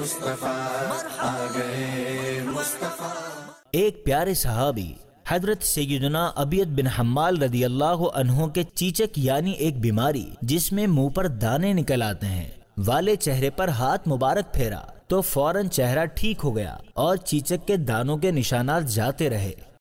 मुस्तफा, आ गए मुस्तफा। एक प्यारे सहाबी हजरत सैयदना अबियद बिन हम्माल रदियल्लाहु अन्हु के चीचक यानी एक बीमारी जिसमें मुंह पर दाने निकल आते हैं वाले चेहरे पर हाथ मुबारक फेरा तो फौरन चेहरा ठीक हो गया और चीचक के दानों के निशानात जाते रहे।